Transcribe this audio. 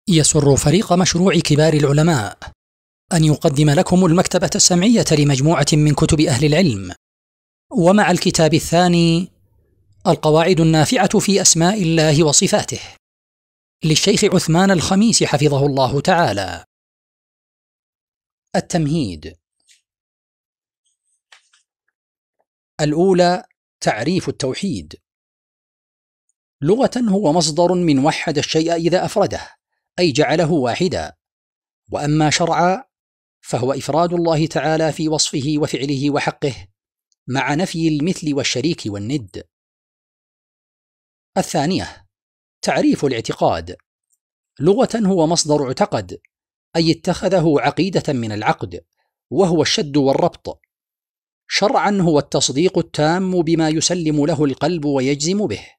يسر فريق مشروع كبار العلماء أن يقدم لكم المكتبة السمعية لمجموعة من كتب أهل العلم، ومع الكتاب الثاني القواعد النافعة في أسماء الله وصفاته للشيخ عثمان الخميس حفظه الله تعالى. التمهيد. الأولى: تعريف التوحيد. لغة هو مصدر من وحد الشيء إذا أفرده، أي جعله واحدا. وأما شرعا فهو إفراد الله تعالى في وصفه وفعله وحقه، مع نفي المثل والشريك والند. الثانية: تعريف الاعتقاد. لغة هو مصدر اعتقد، أي اتخذه عقيدة من العقد، وهو الشد والربط. شرعا هو التصديق التام بما يسلم له القلب ويجزم به.